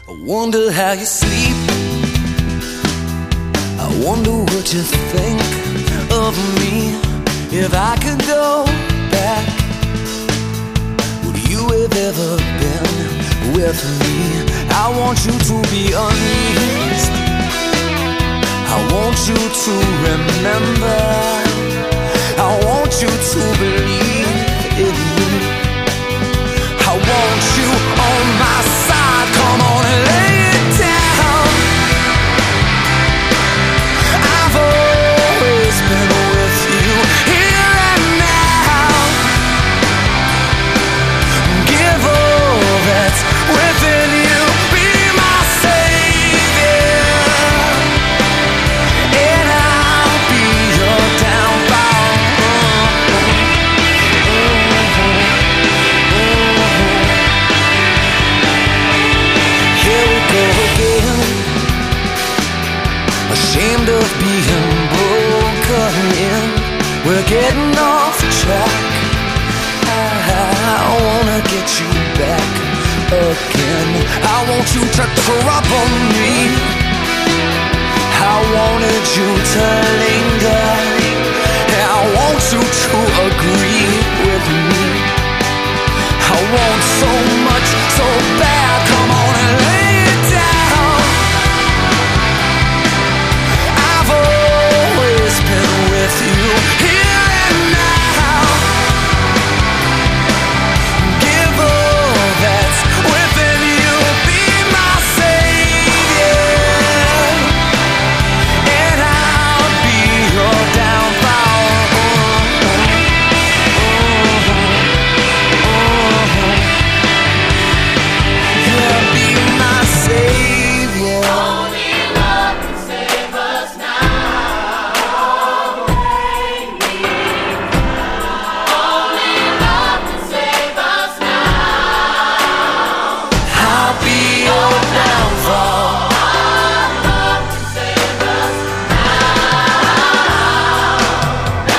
I wonder how you sleep. I wonder what you think of me. If I could go back, would you have ever been with me? I want you to be honest. I want you to remember. I want you to believe in me. I want you on my side. Come on and lay it down. I've always been with you here and now. Give all that's within you. Be my savior, and I'll be your downfall. Here we go again, ashamed of being broken in. We're getting off track. I wanna get you back again. I want you to trouble me. I wanted you to linger. I want you to agree with me. I want so much, so bad. Come on and lay it down. I've always been with you here and now. Give all that's within you. Be my savior, and I'll be your downfall. Yeah, be my savior. Only love can save us now. Only love can save us now. I'll be your downfall. Love can save us now.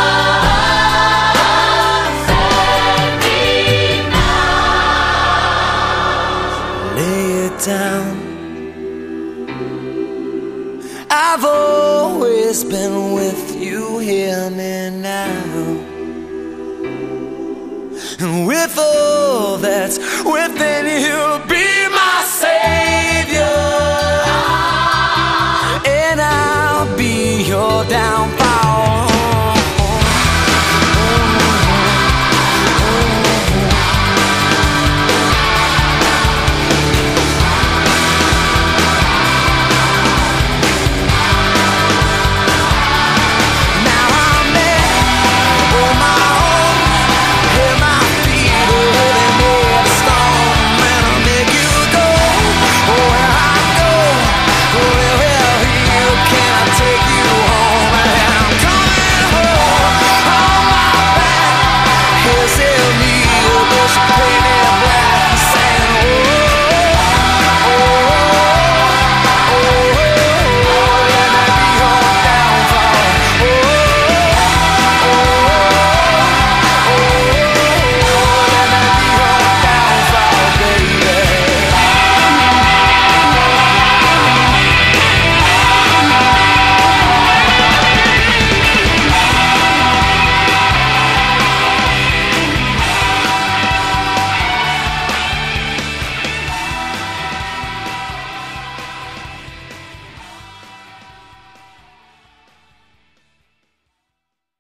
Save me now. Lay it down. I've always been with you, hear me now. And with all that's within you,